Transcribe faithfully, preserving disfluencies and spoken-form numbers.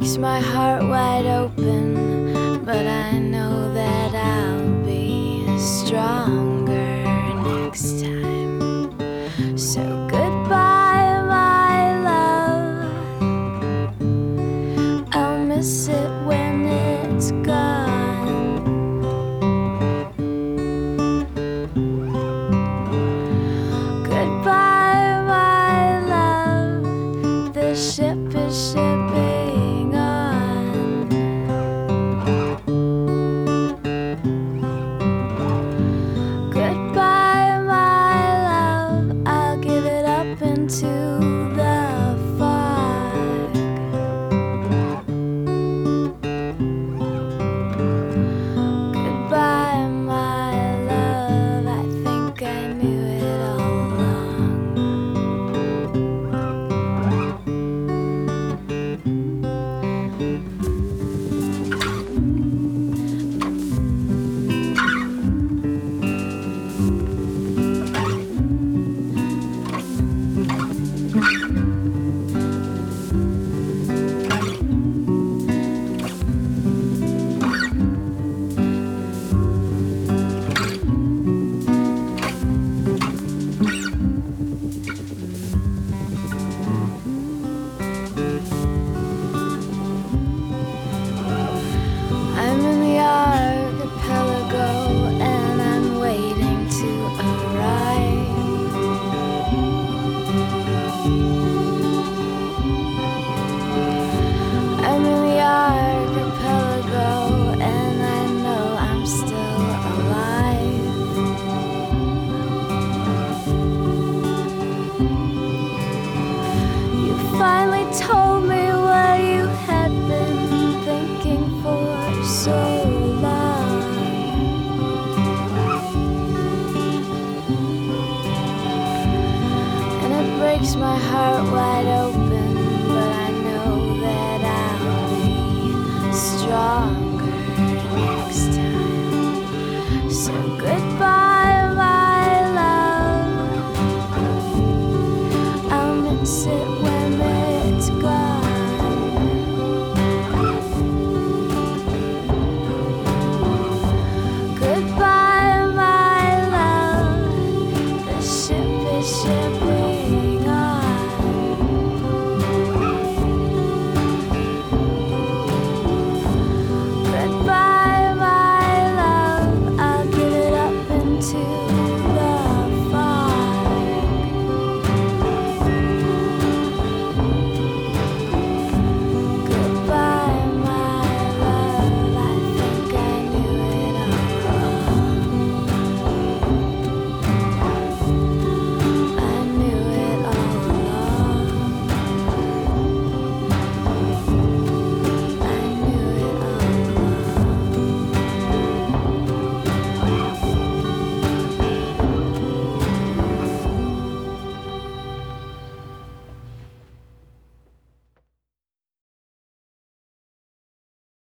breaks my heart wide open, but I know that I'll be stronger next time. So goodbye, my love. I'll miss it when it's gone. Goodbye, my love. The ship is shipping on. Goodbye, my love. I'll give it up into the fog. Goodbye, my love. I think I knew it all along. I'm in the archipelago and I'm waiting to arrive. I'm in the archipelago and I know I'm still alive. You finally told me what you had been thinking for so long. And it breaks my heart wide open, but I know that I'll be strong.